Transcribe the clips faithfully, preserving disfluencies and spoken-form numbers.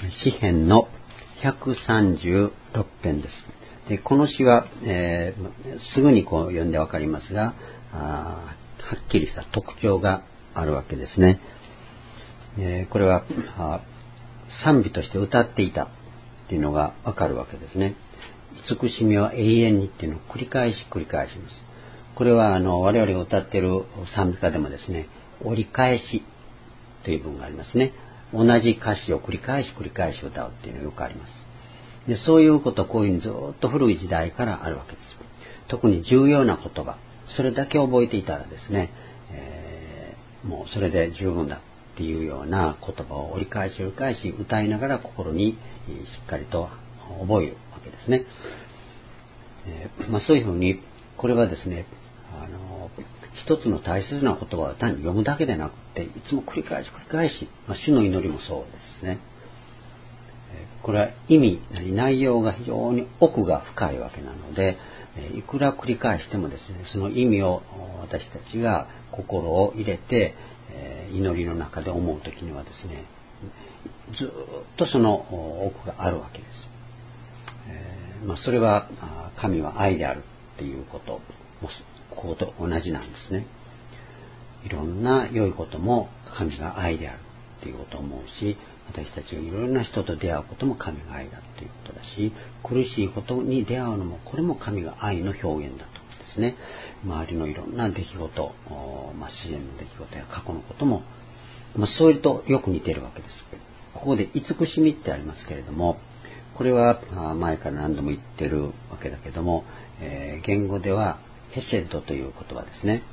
詩編のひゃくさんじゅうろく編です。でこの詩は、えー、すぐにこう読んでわかりますが、あはっきりした特徴があるわけですね。えー、これは賛美として歌っていたっていうのがわかるわけですね。慈しみは永遠にっていうのを繰り返し繰り返します。これはあの我々が歌っている賛美歌でもですね、折り返しという文がありますね。同じ歌詞を繰り返し繰り返し歌うっていうのがよくあります。でそういうことはこういうふうにずっと古い時代からあるわけです。特に重要な言葉、それだけ覚えていたらですね、えー、もうそれで十分だっていうような言葉を折り返し折り返し歌いながら心にしっかりと覚えるわけですね。えーまあ、そういうふうにこれはですね、あの一つの大切な言葉を単に読むだけでなくて、いつも繰り返し繰り返し、まあ、主の祈りもそうですね。これは意味、内容が非常に奥が深いわけなので、いくら繰り返してもですね、その意味を私たちが心を入れて祈りの中で思うときにはですね、ずっとその奥があるわけです。えーまあ、それは神は愛であるっていうこともここと同じなんですね。いろんな良いことも神が愛であるっていうことを思うし、私たちがいろいろな人と出会うことも神が愛だということだし、苦しいことに出会うのもこれも神が愛の表現だとですね。周りのいろんな出来事、まあ、自然の出来事や過去のことも、まあ、それとよく似ているわけです。ここで慈しみってありますけれども、これは前から何度も言っているわけだけども、えー、言語ではヘセッドという言葉ですね。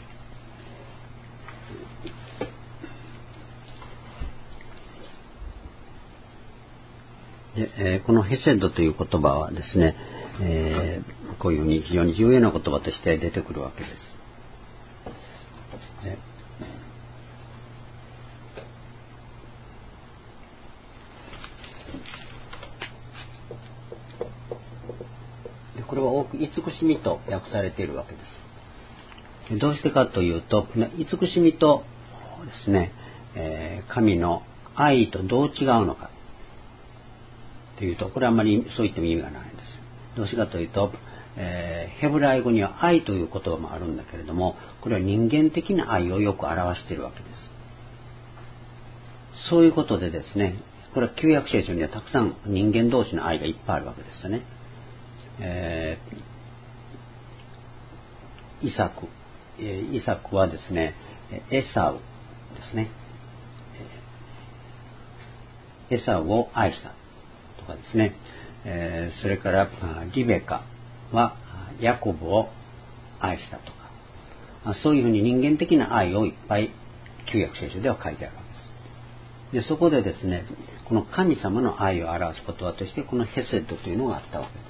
でえー、このヘセッドという言葉はですね、えー、こういうふうに非常に重要な言葉として出てくるわけです。ででこれは多く慈しみと訳されているわけです。でどうしてかというと、慈しみとですね、えー、神の愛とどう違うのかというと、これはあんまりそう言っても意味がないんです。どうしてかというと、えー、ヘブライ語には愛という言葉もあるんだけれども、これは人間的な愛をよく表しているわけです。そういうことでですね、これは旧約聖書にはたくさん人間同士の愛がいっぱいあるわけですよね。えー、イサク、えー、イサクはですね、エサウですね。エサウを愛したとかですね、えー、それからリベカはヤコブを愛したとか、そういうふうに人間的な愛をいっぱい旧約聖書では書いてあるわけです。でそこでですね、この神様の愛を表す言葉としてこのヘセッドというのがあったわけです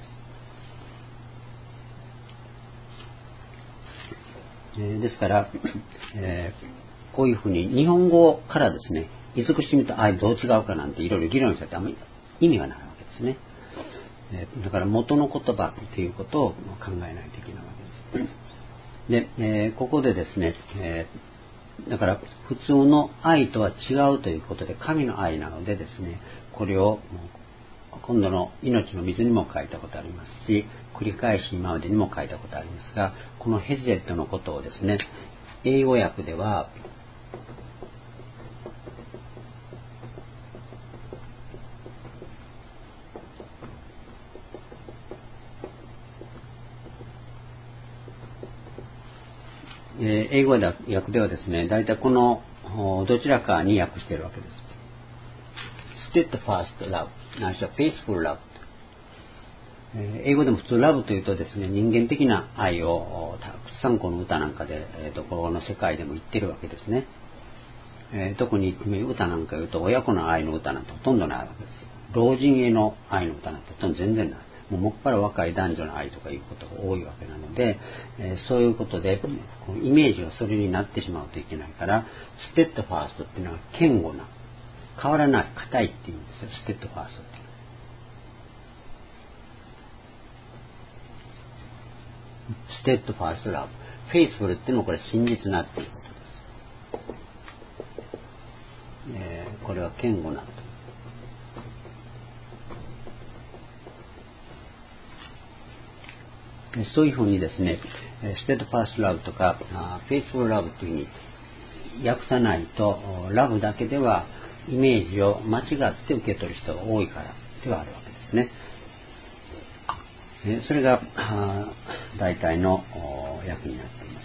。えー、ですから、えー、こういうふうに日本語からですね、慈しみと愛どう違うかなんていろいろ議論されてあんまり意味がないわけですね。だから元の言葉ということを考えないといけないわけです。で、えー、ここでですね、えー、だから普通の愛とは違うということで神の愛なのでですね、これを今度の命の水にも書いたことありますし、繰り返し今までにも書いたことありますが、このヘゼットのことをですね、英語訳ではえー、英語訳ではですね、大体このどちらかに訳しているわけです。steadfast love、ないしは faithful love。えー、英語でも普通ラブというとですね、人間的な愛をたくさんこの歌なんかで、えー、とこの世界でも言ってるわけですね。えー、特に歌なんか言うと親子の愛の歌なんてほとんどないわけです。老人への愛の歌なんてほとんど全然ない。もうもっぱら若い男女の愛とかいうことが多いわけなので、えー、そういうことでこのイメージがそれになってしまうといけないから、ステッドファーストっていうのは堅固な、変わらない、硬いっていうんですよ、ステッドファーストっていうのは。ステッドファーストラブ、フェイスフルっていうのはこれ真実なっていうことです。えー、これは堅固なと。 そういうふうにですね、ステッドファーストラブとかフェイスフルラブというふうに訳さないと、ラブだけではイメージを間違って受け取る人が多いからではあるわけですね。それが大体の訳になっています。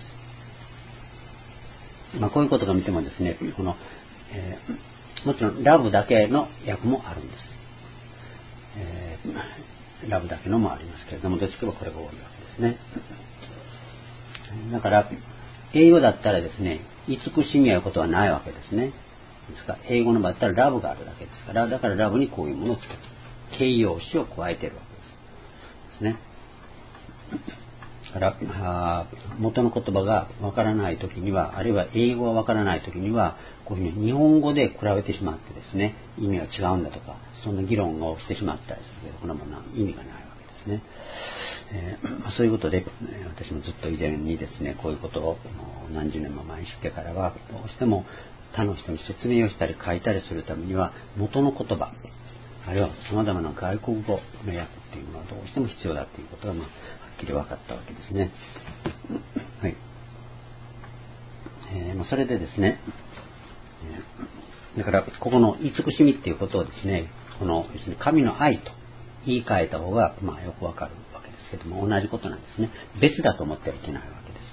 まあ、こういうことが見てもですね、この、えー、もちろんラブだけの訳もあるんです。えー、ラブだけのもありますけれども、どっちかはこれが多いわけですね。だから英語だったらですね、慈しみやことはないわけですね。ですから英語の場合だったらラブがあるだけですから、だからラブにこういうものをつけて形容詞を加えているわけですね。だから元の言葉がわからないときには、あるいは英語がわからないときには、こういうふうに日本語で比べてしまってですね、意味は違うんだとか、そんな議論をしてしまったりするけど、これも意味がないわけですね。えー、そういうことで、私もずっと以前にですね、こういうことを何十年も前に知ってからは、どうしても他の人に説明をしたり書いたりするためには、元の言葉、あるいは様々な外国語の訳っていうのはどうしても必要だということが、まあ、はっきり分かったわけですね。はい。えーまあ、それでですね、えー、だからここの慈しみっていうことをですね、このですね、神の愛と言い換えた方が、まあ、よくわかるわけですけども、同じことなんですね。別だと思ってはいけないわけです。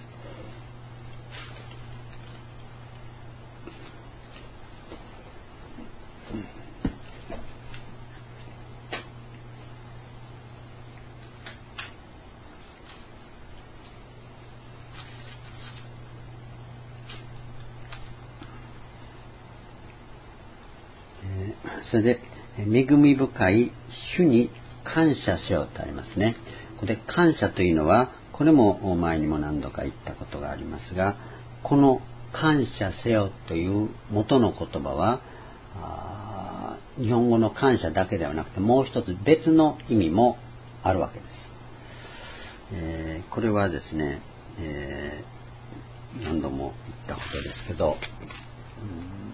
それで、恵み深い主に感謝しようとありますね。ここで感謝というのは、これも前にも何度か言ったことがありますが、この感謝せよという元の言葉は、日本語の感謝だけではなくて、もう一つ別の意味もあるわけです。えー、これはですね、えー、何度も言ったことですけど、うん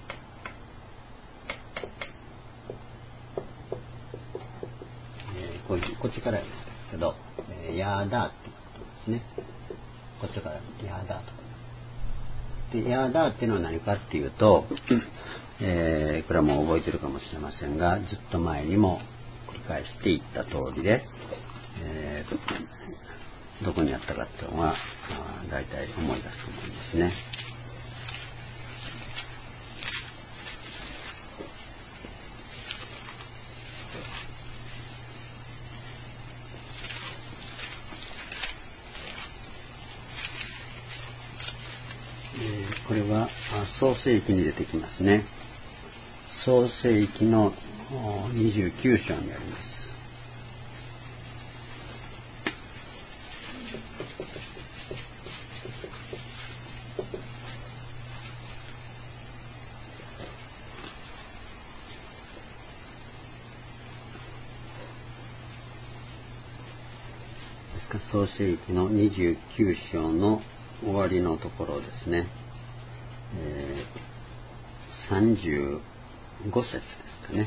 こっちからですけど、えー、やーだーってことですね。こっちからやーだーと。で、やーだーっていうのは何かっていうと、えー、これはもう覚えてるかもしれませんが、ずっと前にも繰り返していった通りで、えー、どこにあったかっていうのは、大体思い出すと思いますね。これは創世記に出てきますね。創世記のにじゅうきゅう章にあります。ですから創世記のにじゅうきゅう章の終わりのところですね。えー、さんじゅうご節ですかね。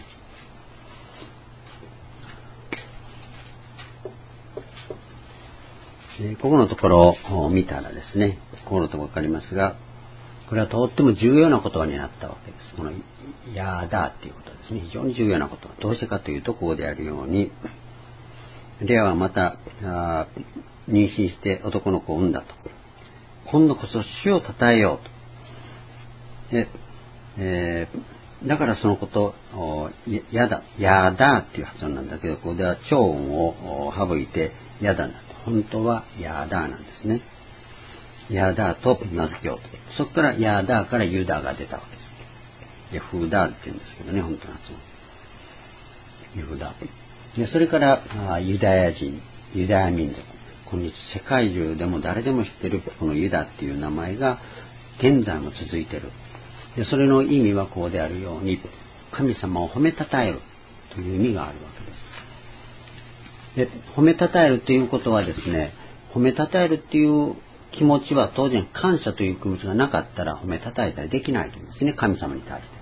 えー、ここのところを見たらですね、ここのところわかりますが、これはとっても重要な言葉になったわけです。このやーだっていうことですね。非常に重要なこと。どうしてかというと、ここであるように、レアはまた妊娠して男の子を産んだと。今度こそ主を称えようと。でえー、だからそのことをやだ、やだっていう発音なんだけど、ここでは長音を省いてやだなんだ。本当はやだなんですね。やだと名付けようと。そこからやだからユダが出たわけです。ヤフダって言うんですけどね、本当の発音。ユフダ。でそれからユダヤ人、ユダヤ民族。この世界中でも誰でも知ってるこのユダっていう名前が現在も続いている。でそれの意味はこうであるように、神様を褒めたたえるという意味があるわけです。で褒めたたえるということはですね、褒めたたえるっていう気持ちは当然感謝という気持ちがなかったら褒めたたえたりできないというんですね、神様に対して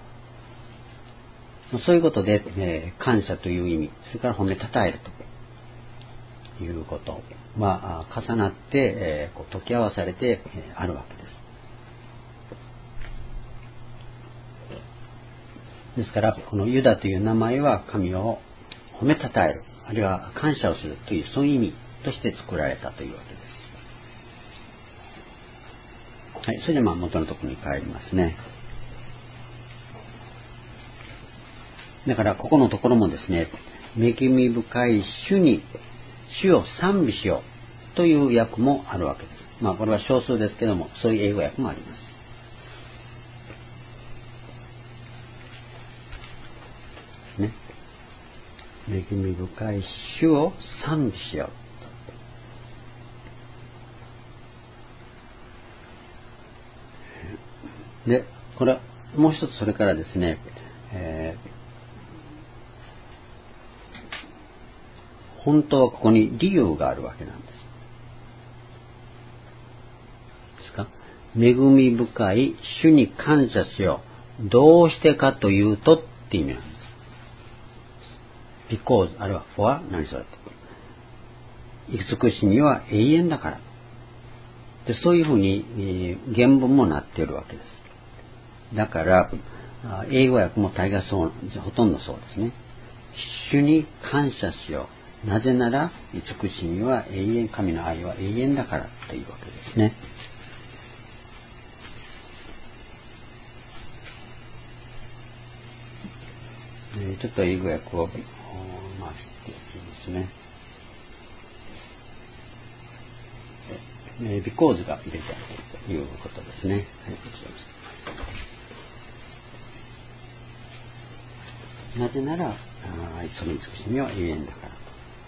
。そういうことで、えー、感謝という意味、それから褒めたたえると。 いうことは重なって、えー、こう解き合わされて、えー、あるわけです。ですからこのユダという名前は神を褒めたたえる、あるいは感謝をするというそういう意味として作られたというわけです。はい、それでまあ元のところに帰りますね。だからここのところもですね、恵み深い主に主を賛美しようという訳もあるわけです。まあこれは少数ですけども、そういう英語訳もあります。ね、恵み深い主を賛美しよう。で、これもう一つそれからですね、えー、本当はここに理由があるわけなんです。ですか？恵み深い主に感謝しよう。どうしてかというとって意味なんです。because あるいは for 何それと。慈しみは永遠だから。でそういうふうに、えー、原文もなっているわけです。だから英語訳も大概そう、ほとんどそうですね。主に感謝しよう。なぜなら慈しみは永遠、神の愛は永遠だからというわけですね。えー、ちょっと英語訳を回していきますね。えー、because が入れたということですね。はい、なぜならその慈しみは永遠だからと。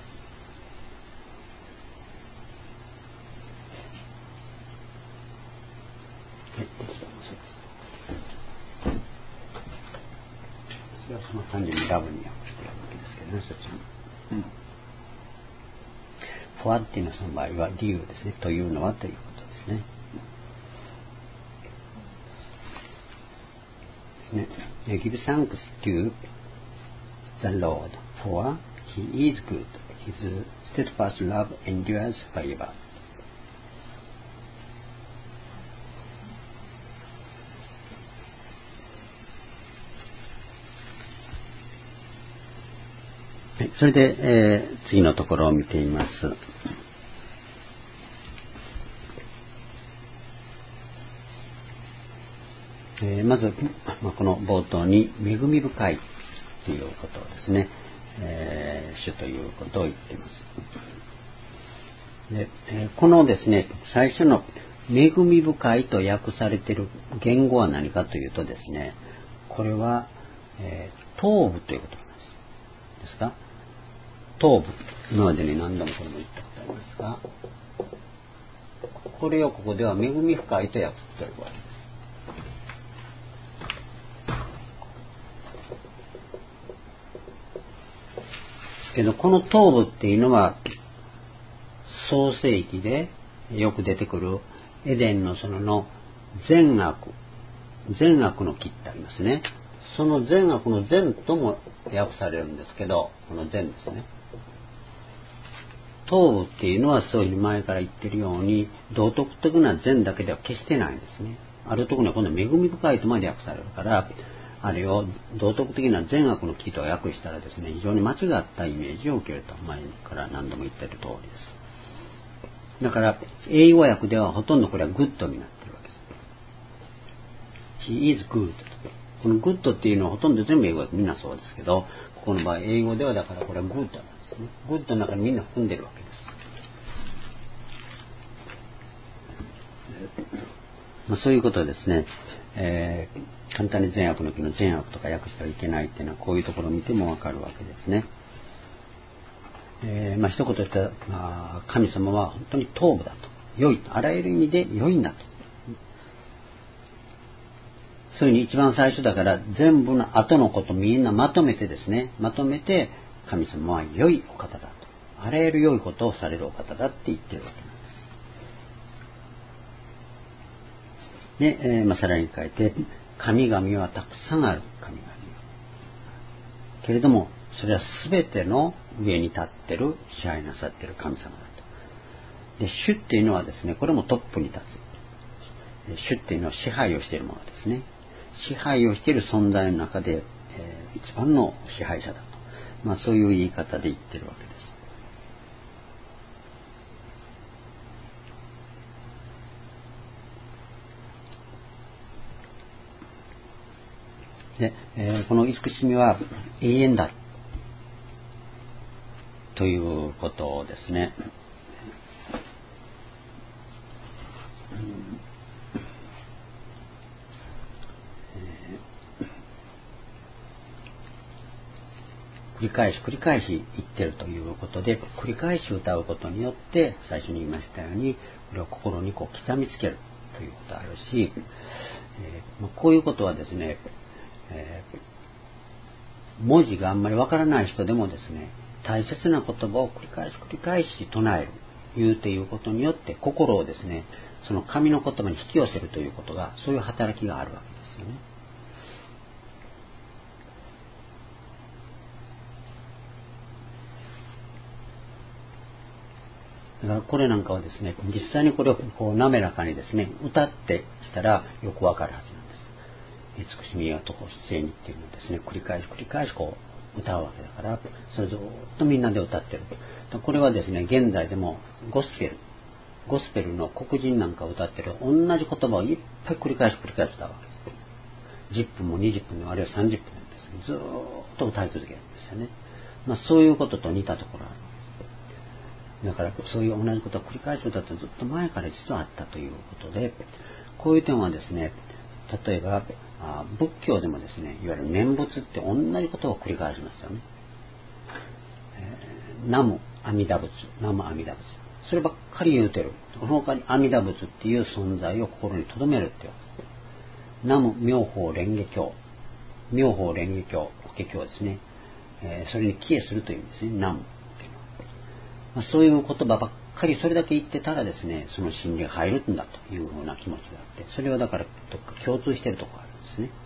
はい、それはその単純にラブに訳しているわけですけどね、そっちの。うん。for っていうのはその場合は理由ですね。というのはということですね。ですね。Give thanks to the Lord, for He is good. His steadfast love endures forever. はい、それで、えー、次のところを見てみます。えー、まず、まあ、この冒頭に恵み深いということをですね、えー、主ということを言っています。で、えー、このですね、最初の恵み深いと訳されている言語は何かというとですね、これは、えー、頭部ということなんです。ですか？頭部。今までに何度もこれも言ったことありますが、これをここでは恵み深いと訳しているわけです。けどこの頭部っていうのは創世記でよく出てくるエデンの園の善悪善悪の木ってありますね。その善悪の善とも訳されるんですけど、この善ですね。頭部っていうのはそういう前から言ってるように道徳的な善だけでは決してないんですね。あるところには今度は恵み深いとまで訳されるから、あれを道徳的な善悪の木と訳したらですね、非常に間違ったイメージを受けると前から何度も言っている通りです。だから英語訳ではほとんどこれはグッドになっているわけです。He is good。このグッドっていうのはほとんど全部英語訳みんなそうですけど、ここの場合英語ではだからこれはグッドなんですね。グッドの中にみんな含んでるわけです。まあ、そういうことですね、えー、簡単に善悪の木の善悪とか訳してはいけないっていうのはこういうところを見てもわかるわけですね。えー、まあ一言で言ったら、まあ、神様は本当に頭部だと、良いと、あらゆる意味で良いんだと。そういうふうに一番最初だから全部の後のことみんなまとめてですね、まとめて神様は良いお方だと、あらゆる良いことをされるお方だって言ってるわけなんです。で、えーまあ、さらに書いて、神々はたくさんある神々けれどもそれは全ての上に立ってる支配なさってる神様だと。で、主っていうのはですね、これもトップに立つ。主っていうのは支配をしているものですね。支配をしている存在の中で、えー、一番の支配者だと。まあそういう言い方で言ってるわけです。で、えー、この慈しみは永遠だということですね。繰り返し繰り返し言ってるということで、繰り返し歌うことによって最初に言いましたように、これを心にこう刻みつけるということがあるし、えー、こういうことはですね、えー、文字があんまりわからない人でもですね、大切な言葉を繰り返し繰り返し唱える、言うということによって心をですね、その神の言葉に引き寄せるということが、そういう働きがあるわけですよね。だからこれなんかはですね、実際にこれをこう滑らかにですね、歌ってしたらよくわかるはずなんです。慈しみやとこ出にっていうのをですね、繰り返し繰り返しこう歌うわけだから、それずっとみんなで歌ってる。これはですね、現在でもゴスペル、ゴスペルの黒人なんかを歌ってる同じ言葉をいっぱい繰り返し繰り返し歌うわけです。じゅっぷんもにじゅっぷんもあるいはさんじゅっぷんですね、ずっと歌い続けるんですよね。まあそういうことと似たところがあるわけです。だからそういう同じことを繰り返し歌ってずっと前から実はあったということで、こういう点はですね、例えば仏教でもですね、いわゆる念仏って同じことを繰り返しますよね。えー、ナム阿弥陀仏、ナム阿弥陀仏、そればっかり言うてる。この他に阿弥陀仏っていう存在を心に留めるってわけ。ナム妙法蓮華経、妙法蓮華経、法華経ですね、えー、それに帰依するという意味ですね、ナムっていうのは。まあ、そういう言葉ばっかりそれだけ言ってたらですね、その真理が入るんだというふうな気持ちがあって、それはだからどっか共通しているところがあるんですね。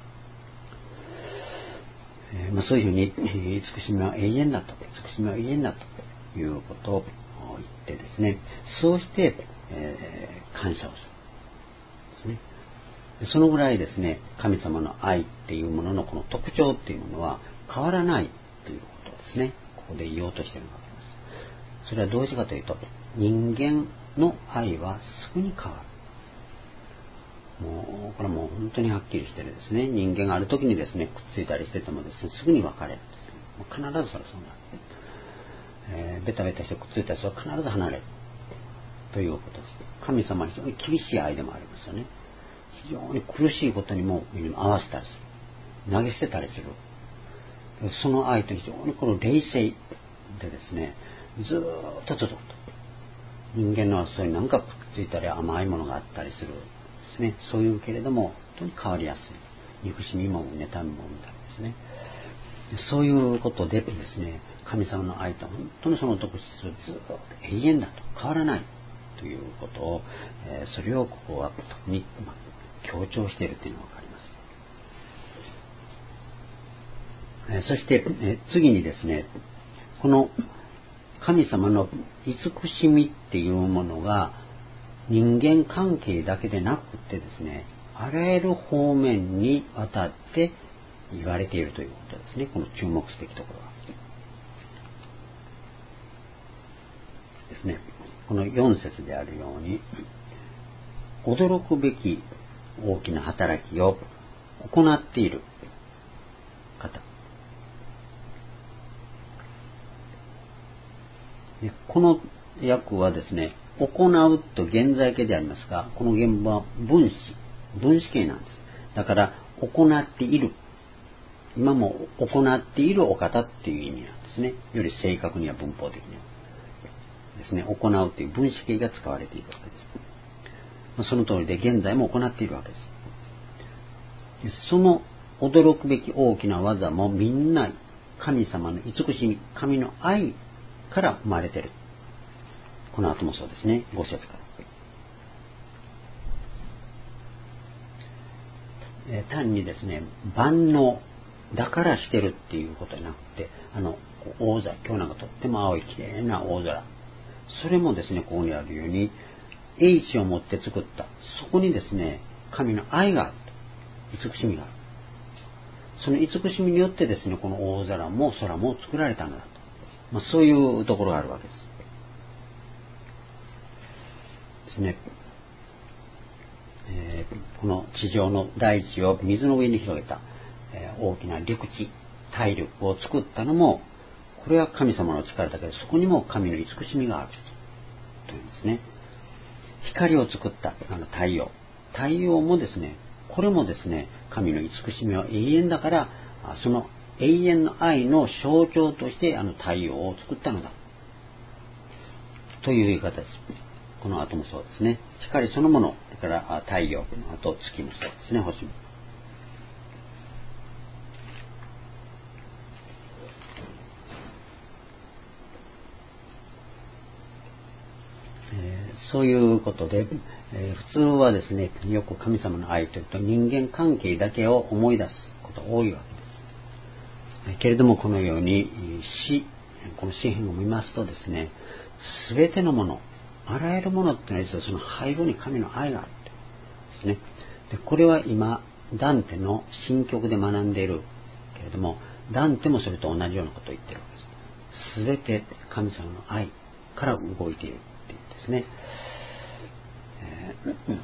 えーまあ、そういうふうに、えー、慈しみは永遠だと、慈しみは永遠だということを言ってですね、そうして、えー、感謝をするですね。そのぐらいですね、神様の愛っていうもののこの特徴っていうものは変わらないということですね。ここで言おうとしているわけです。それはどうしてかというと、人間の愛はすぐに変わる。もうこれはもう本当にはっきりしてるですね。人間がある時にですね、くっついたりしててもですね、すぐに別れるんです。もう必ずそれはそうなる。えー、ベタベタしてくっついた人は必ず離れるということです。神様は非常に厳しい愛でもありますよね。非常に苦しいことにも合わせたりする、投げ捨てたりする。その愛と非常にこの冷静でですね、ずーっとずっと人間のそういうなんかくっついたり甘いものがあったりするですね、そういうけれども本当に変わりやすい、憎しみも妬みもみたいですね。そういうことでですね、神様の愛と本当にその特質をずっと永遠だと変わらないということを、えー、それをここは特に、まあ、強調しているというのが分かります。えー、そして、えー、次にですね、この神様の慈しみっていうものが人間関係だけでなくてですね、あらゆる方面にわたって言われているということですね。この注目すべきところはですね、このよん節であるように、驚くべき大きな働きを行っている方、この訳はですね、行うと現在形でありますが、この原文は分詞、分詞形なんです。だから行っている、今も行っているお方っていう意味なんですね。より正確には文法的にはですね、行うという分詞形が使われているわけです。その通りで現在も行っているわけです。その驚くべき大きな技もみんな神様の慈しみ、神の愛から生まれている。この後もそうですね、ご節から。えー、単にですね、万能、 だからしてるっていうことじゃなくて、あの大空、今日なんかとっても青いきれいな大空、それもですね、ここにあるように英知を持って作った、そこにですね、神の愛があると、慈しみがある。その慈しみによってですね、この大空も空も作られたのだと、まあ、そういうところがあるわけですですね。えー、この地上の大地を水の上に広げた、えー、大きな陸地、大陸を作ったのも、これは神様の力だけど、そこにも神の慈しみがあるというんですね。光を作ったあの太陽、太陽もですね、これもですね、神の慈しみは永遠だから、その永遠の愛の象徴としてあの太陽を作ったのだという言い方です。この後もそうですね。光そのもの、だから太陽、あと月もそうですね、星も。えー、そういうことで、えー、普通はですね、よく神様の愛というと人間関係だけを思い出すことが多いわけです。えー、けれどもこのように詩、この詩篇を見ますとですね、すべてのもの、あらゆるものっていうのは実はその背後に神の愛があるですね。でこれは今ダンテの新曲で学んでいるけれども、ダンテもそれと同じようなことを言っているわけです。すべて神様の愛から動いているっていうんですね。えー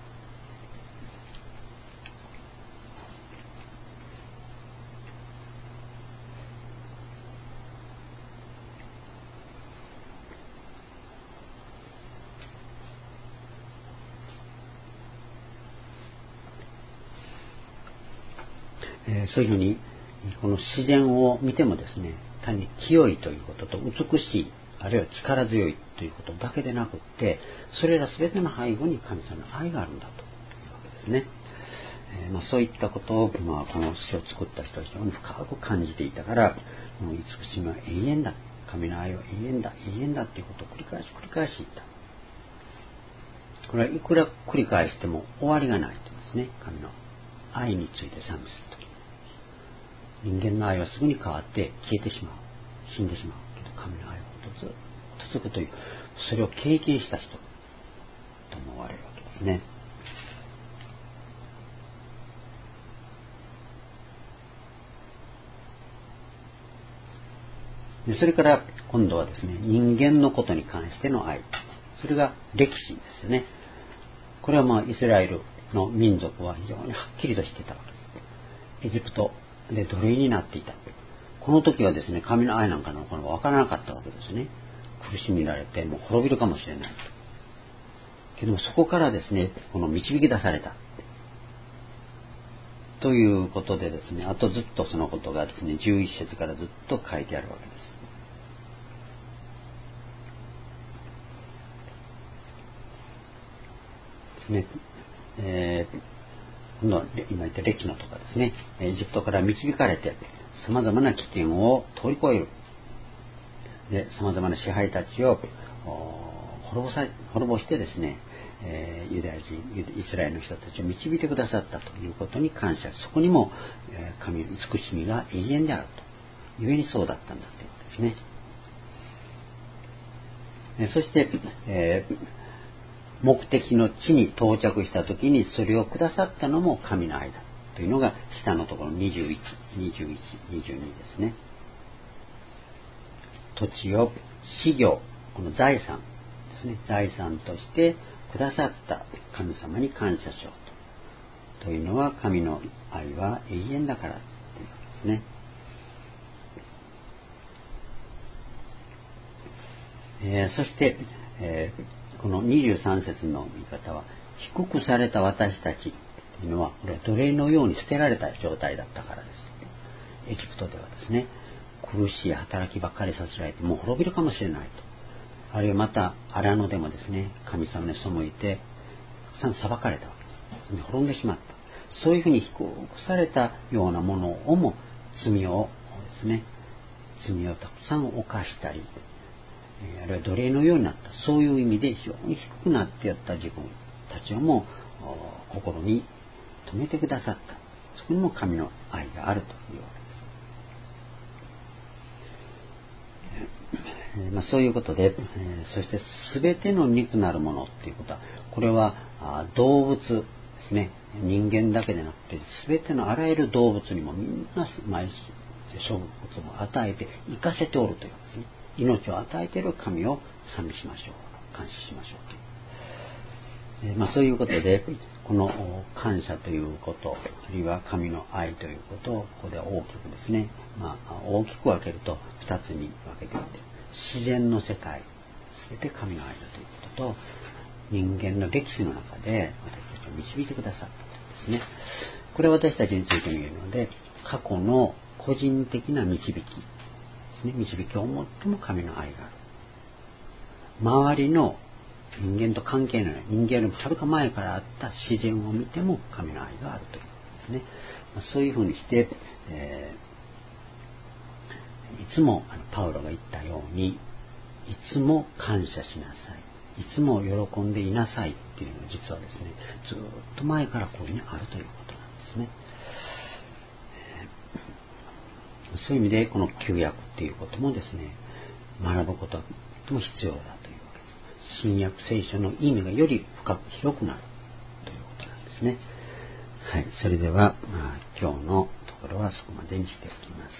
えー、そういうふうにこの自然を見てもですね、単に清いということと美しい、あるいは力強いということだけでなくって、それら全ての背後に神様の愛があるんだというわけですね。えーまあ、そういったことを、まあ、この詩を作った人は非常に深く感じていたから、もう慈しみは永遠だ、神の愛は永遠だ、永遠だということを繰り返し繰り返し言った。これはいくら繰り返しても終わりがないとですね、神の愛について賛美すると。人間の愛はすぐに変わって消えてしまう、死んでしまうけど、神の愛はずっと続くという、それを経験した人と思われるわけですね。でそれから今度はですね、人間のことに関しての愛、それが歴史ですよね。これはまあイスラエルの民族は非常にはっきりとしていたわけです。エジプトで奴隷になっていた。この時はですね、神の愛なんかのことが分からなかったわけですね。苦しめられてもう滅びるかもしれないと。けどもそこからですね、この導き出されたということでですね、あとずっとそのことがですね、じゅういっ節からずっと書いてあるわけです。ですね。えー今度は今言った歴のとかですね、エジプトから導かれて様々な危険を通り越える。で、様々な支配たちを滅ぼさ滅ぼしてですね、えー、ユダヤ人、イスラエルの人たちを導いてくださったということに感謝。そこにも、えー、神の慈しみが永遠であると。故にそうだったんだということですね。えー、そして、えー目的の地に到着した時にそれをくださったのも神の愛だというのが下のところにじゅういち、にじゅういち、にじゅうにですね。土地を私業、この財産ですね、財産としてくださった神様に感謝しようと。というのは神の愛は永遠だからというわけですね。えー、そして、えーこのにじゅうさん節の言い方は、低くされた私たちというのは、これは奴隷のように捨てられた状態だったからです。エジプトではですね、苦しい働きばっかりさせられて、もう滅びるかもしれないと。あるいはまた、荒野でもですね、神様に背いて、たくさん裁かれたわけです。滅んでしまった。そういうふうに低くされたようなものをも、罪をですね、罪をたくさん犯したり、あるいは奴隷のようになった、そういう意味で非常に低くなってやった自分たちをも心に留めてくださったそこにも神の愛があるというわけです。えーまあ、そういうことで、えー、そして全ての肉なるものっていうことは、これは動物ですね。人間だけでなくて全てのあらゆる動物にもみんな毎日植物を与えて生かせておるというですね。命を与えている神を賛美しましょう、感謝しましょうという、えーまあ、そういうことでこの感謝ということ、あるいは神の愛ということをここで大きくですね、まあ、大きく分けるとふたつに分けていて、自然の世界全て神の愛だということと、人間の歴史の中で私たちを導いてくださったことですね。これは私たちについて見えるので、過去の個人的な導きですね、導きをもっても神の愛がある。周りの人間と関係のない、人間よりもはるか前からあった自然を見ても神の愛があるということですね。そういうふうにして、えー、いつもあのパウロが言ったように、いつも感謝しなさい、いつも喜んでいなさいっていうのは実はですね、ずっと前からこういうふうにあるということなんですね。えー、そういう意味でこの旧約っていうこともですね、学ぶことも必要だというわけです。新約聖書の意味がより深く広くなるということなんですね。はい、それでは、まあ、今日のところはそこまでにしておきます。